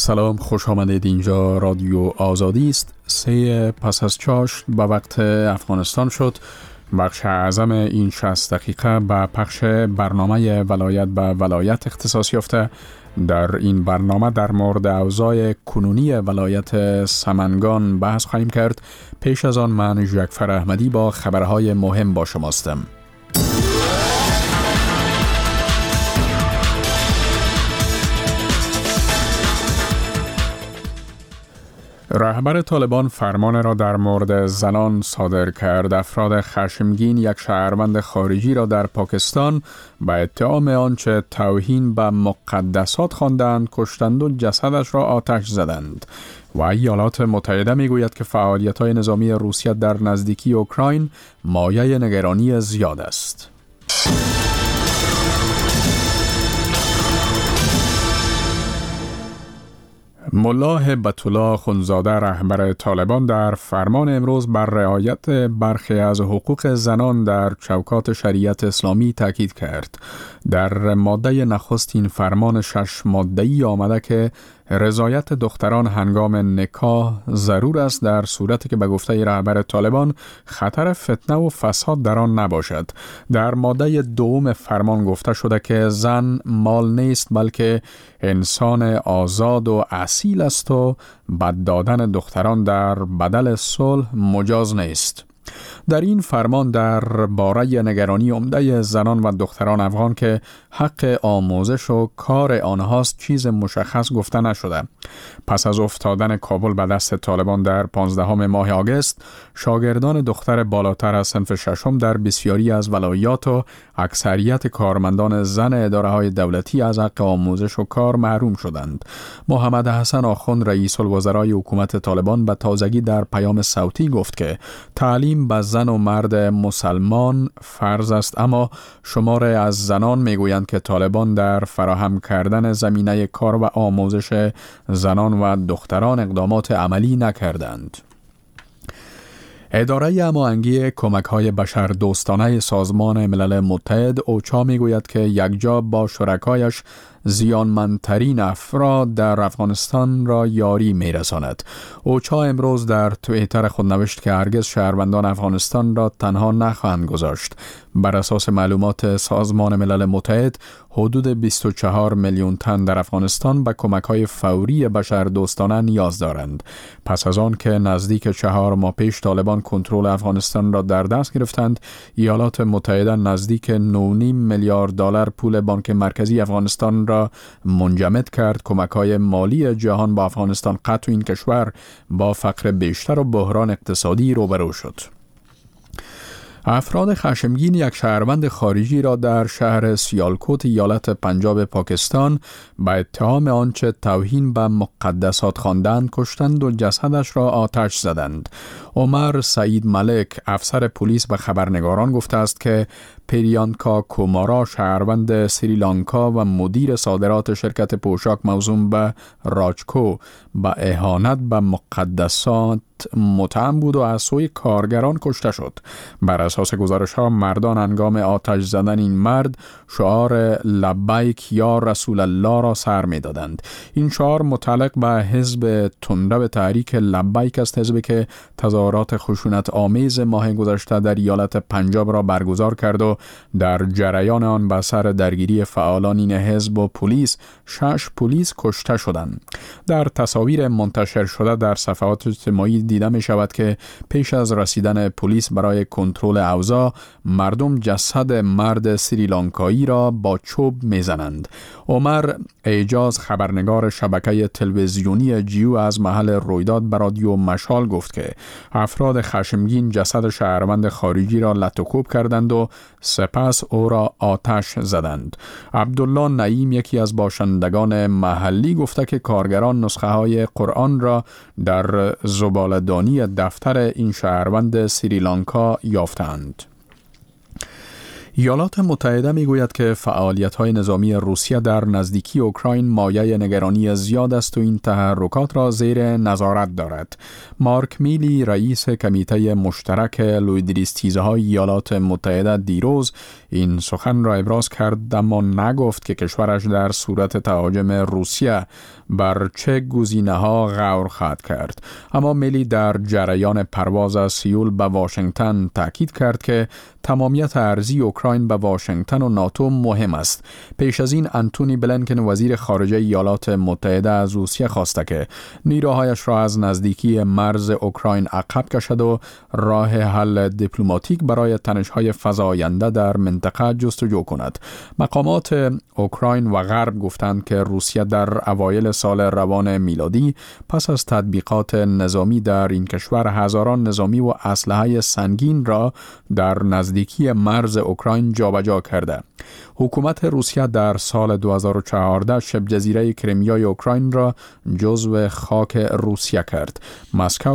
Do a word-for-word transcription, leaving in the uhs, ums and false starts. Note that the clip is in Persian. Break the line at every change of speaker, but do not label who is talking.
سلام، خوش آمدید. اینجا رادیو آزادی است. سه پس از چاشت به وقت افغانستان شد. بخش اعظم این شصت دقیقه به پخش برنامه ولایت به ولایت اختصاص یافته. در این برنامه در مورد اوضاع کنونی ولایت سمنگان بحث خواهیم کرد. پیش از آن من ژکفر احمدی با خبرهای مهم با شماستم. رهبر طالبان فرمان را در مورد زنان صادر کرد. افراد خشمگین یک شهروند خارجی را در پاکستان به اتهام آنچه توهین به مقدسات خواندند کشتند و جسدش را آتش زدند. و ایالات متحده میگوید که فعالیت‌های نظامی روسیه در نزدیکی اوکراین مایه نگرانی زیاد است. ملا هبت الله اخوندزاده رهبر طالبان در فرمان امروز بر رعایت برخی از حقوق زنان در چوکات شریعت اسلامی تاکید کرد. در ماده نخست این فرمان شش ماده‌ای آمده که رضایت دختران هنگام نکاح ضرور است در صورتی که به گفته رهبر طالبان خطر فتنه و فساد در آن نباشد. در ماده دوم فرمان گفته شده که زن مال نیست بلکه انسان آزاد و اصیل است و بد دادن دختران در بدل صلح مجاز نیست. در این فرمان در باره نگرانی عمده زنان و دختران افغان که حق آموزش و کار آنهاست چیز مشخص گفته نشده. پس از افتادن کابل به دست طالبان در پانزدهم ماه آگوست، شاگردان دختر بالاتر از صنف ششم در بسیاری از ولایات و اکثریت کارمندان زن اداره‌های دولتی از حق آموزش و کار محروم شدند. محمد حسن آخوند رئیس الوزرای حکومت طالبان به تازگی در پیام صوتی گفت که تعلیم به زن و مرد مسلمان فرض است، اما شماره از زنان میگویند که طالبان در فراهم کردن زمینه کار و آموزش زنان و دختران اقدامات عملی نکردند. اداره هماهنگی کمک‌های بشردوستانه سازمان ملل متحد اوچا میگوید که یکجا با شرکایش زیانمندترین افراد در افغانستان را یاری میرساند. اوچا امروز در توییتر خود نوشت که هرگز شهروندان افغانستان را تنها نخواهند گذاشت. بر اساس معلومات سازمان ملل متحد حدود بیست و چهار میلیون تن در افغانستان به کمک‌های فوری بشردوستانه نیاز دارند. پس از آن که نزدیک چهار ماه پیش طالبان کنترل افغانستان را در دست گرفتند، ایالات متحده نزدیک نه و نیم میلیارد دلار پول بانک مرکزی افغانستان را منجمد کرد. کمک‌های مالی جهان با افغانستان قطع این کشور با فقر بیشتر و بحران اقتصادی روبرو شد. افراد خشمگین یک شهروند خارجی را در شهر سیالکوت ایالت پنجاب پاکستان به اتهام آنچه توهین به مقدسات خواندند کشتند و جسدش را آتش زدند. عمر سعید ملک افسر پلیس به خبرنگاران گفته است که پریانکا کومارا شهروند سریلانکا و مدیر صادرات شرکت پوشاک موسوم به راجکو به اهانت به مقدسات متهم بود و از سوی کارگران کشته شد. بر اساس گزارش ها مردان هنگام آتش زدن این مرد شعار لبیک یا رسول الله را سر می دادند. این شعار متعلق به حزب تندرو تحریک لبیک است، حزبی که تظاهرات خشونت آمیز ماه گذشته در ایالت پنجاب را برگزار کرد و در جریان آن به سر درگیری فعالان این حزب و پلیس شش پلیس کشته شدند. در تصاویر منتشر شده در صفحات اجتماعی دیده می شود که پیش از رسیدن پلیس برای کنترل اوضاع مردم جسد مرد سریلانکایی را با چوب می زنند. عمر اعجاز خبرنگار شبکه تلویزیونی جیو از محل رویداد به رادیو مشال گفت که افراد خشمگین جسد شهروند خارجی را لطوکوب کردند و سپس او را آتش زدند. عبدالله نعیم یکی از باشندگان محلی گفته که کارگران نسخه های قرآن را در زباله‌دانی دفتر این شهروند سریلانکا یافتند. ایالات متحده میگوید که فعالیت‌های نظامی روسیه در نزدیکی اوکراین مایه نگرانی زیاد است و این تحرکات را زیر نظارت دارد. مارک میلی رئیس کمیته مشترک لویدریستیزهای ایالات متحده دیروز این سخن را ابراز کرد، اما نگفت که کشورش در صورت تهاجم روسیه بر چه گزینه‌ها غور خواهد کرد. اما میلی در جریان پرواز از سیول به واشنگتن تاکید کرد که تمامیت ارضی اوکراین به واشنگتن و ناتو مهم است. پیش از این انتونی بلینکن وزیر خارجه ایالات متحده از روسیه خواسته که نیروهایش را از نزدیکی مرز اوکراین عقب کشد و راه حل دیپلماتیک برای تنش‌های فزاینده در منطقه جستجو کند. مقامات اوکراین و غرب گفتند که روسیه در اوایل سال روان میلادی پس از تطبیقات نظامی در این کشور هزاران نظامی و اسلحه سنگین را در نزدیکی مرز اوکراین جابجا کرده. حکومت روسیه در سال دو هزار و چهارده شبه جزیره کریمیای اوکراین را جزو خاک روسیه کرد. مسکو